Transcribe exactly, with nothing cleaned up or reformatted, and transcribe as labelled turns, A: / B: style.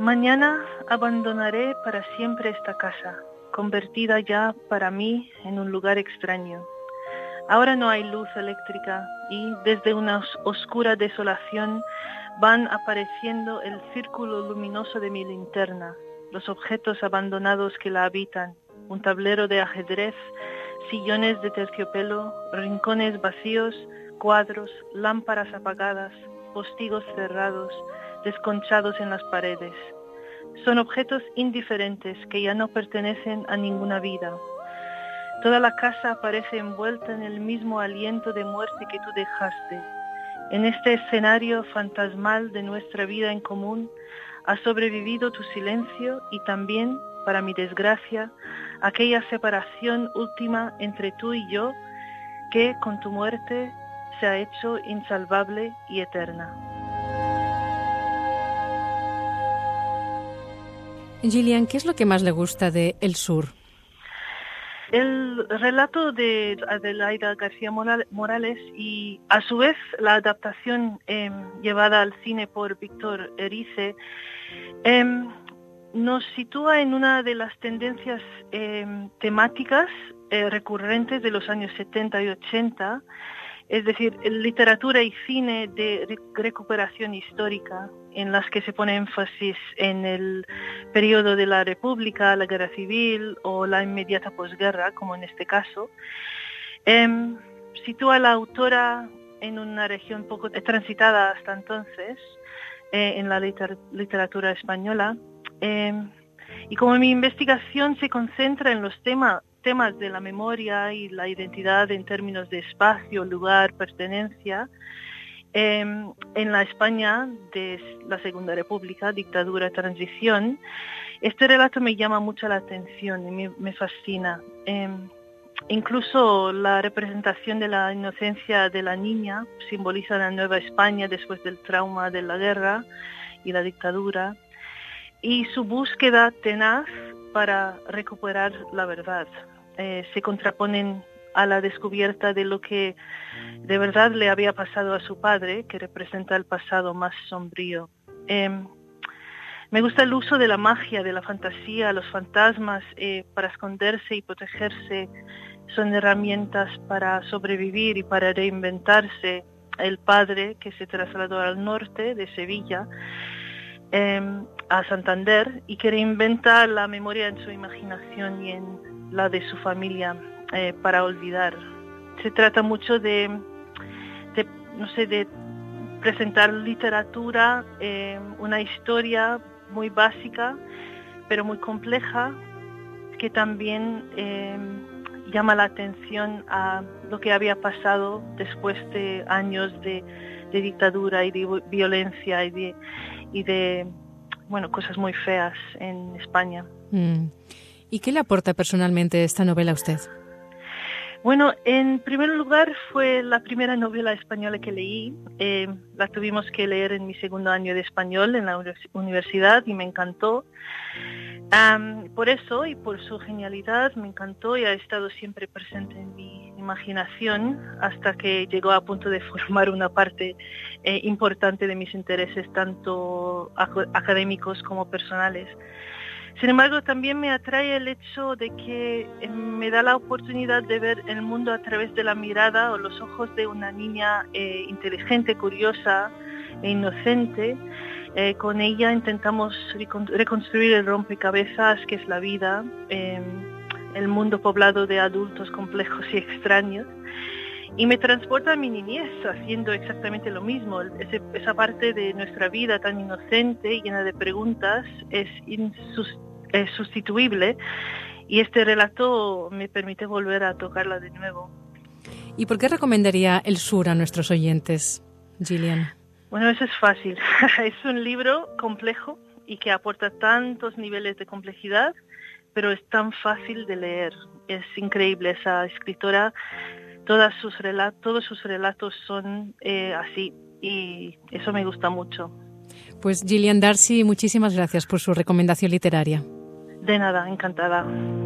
A: Mañana abandonaré para siempre esta casa, convertida ya para mí en un lugar extraño. Ahora no hay luz eléctrica y desde una os- oscura desolación van apareciendo el círculo luminoso de mi linterna, los objetos abandonados que la habitan, un tablero de ajedrez, sillones de terciopelo, rincones vacíos, cuadros, lámparas apagadas, postigos cerrados, desconchados en las paredes. Son objetos indiferentes que ya no pertenecen a ninguna vida. Toda la casa parece envuelta en el mismo aliento de muerte que tú dejaste. En este escenario fantasmal de nuestra vida en común, ha sobrevivido tu silencio y también, para mi desgracia, aquella separación última entre tú y yo, que con tu muerte se ha hecho insalvable y eterna.
B: Gillian, ¿qué es lo que más le gusta de El Sur?
A: El relato de Adelaida García Morales y a su vez la adaptación eh, llevada al cine por Víctor Erice eh, nos sitúa en una de las tendencias eh, temáticas eh, recurrentes de los años setenta y ochenta, es decir, literatura y cine de recuperación histórica, en las que se pone énfasis en el periodo de la República, la Guerra Civil o la inmediata posguerra, como en este caso. Eh, sitúa a la autora en una región poco transitada hasta entonces, eh, en la liter- literatura española. Eh, y como mi investigación se concentra en los temas temas de la memoria y la identidad en términos de espacio, lugar, pertenencia, eh, en la España de la Segunda República, dictadura, transición, este relato me llama mucho la atención y me, me fascina. Eh, incluso la representación de la inocencia de la niña simboliza la nueva España después del trauma de la guerra y la dictadura, y su búsqueda tenaz para recuperar la verdad. Eh, se contraponen a la descubierta de lo que de verdad le había pasado a su padre, que representa el pasado más sombrío. Eh, me gusta el uso de la magia, de la fantasía, los fantasmas eh, para esconderse y protegerse. Son herramientas para sobrevivir y para reinventarse. El padre, que se trasladó al norte de Sevilla, eh, a Santander, y que reinventa la memoria en su imaginación y en la de su familia eh, para olvidar. Se trata mucho de, de no sé, de presentar literatura, eh, una historia muy básica, pero muy compleja, que también eh, llama la atención a lo que había pasado después de años de, de dictadura y de violencia y de, y de bueno, cosas muy feas en España.
B: Mm. ¿Y qué le aporta personalmente esta novela a usted?
A: Bueno, en primer lugar fue la primera novela española que leí. Eh, la tuvimos que leer en mi segundo año de español en la universidad y me encantó. Um, por eso y por su genialidad me encantó y ha estado siempre presente en mi imaginación hasta que llegó a punto de formar una parte eh, importante de mis intereses, tanto ac- académicos como personales. Sin embargo, también me atrae el hecho de que me da la oportunidad de ver el mundo a través de la mirada o los ojos de una niña eh, inteligente, curiosa e inocente. Eh, con ella intentamos reconstruir el rompecabezas que es la vida, eh, el mundo poblado de adultos complejos y extraños. Y me transporta a mi niñez haciendo exactamente lo mismo. Ese, esa parte de nuestra vida tan inocente y llena de preguntas es, insus, es sustituible, y este relato me permite volver a tocarla de nuevo.
B: ¿Y por qué recomendaría El Sur a nuestros oyentes, Gillian?
A: Bueno, eso es fácil. Es un libro complejo y que aporta tantos niveles de complejidad, pero es tan fácil de leer. Es increíble esa escritora. Todas sus relatos, todos sus relatos son eh, así, y eso me gusta mucho.
B: Pues Gillian Darcy, muchísimas gracias por su recomendación literaria.
A: De nada, encantada.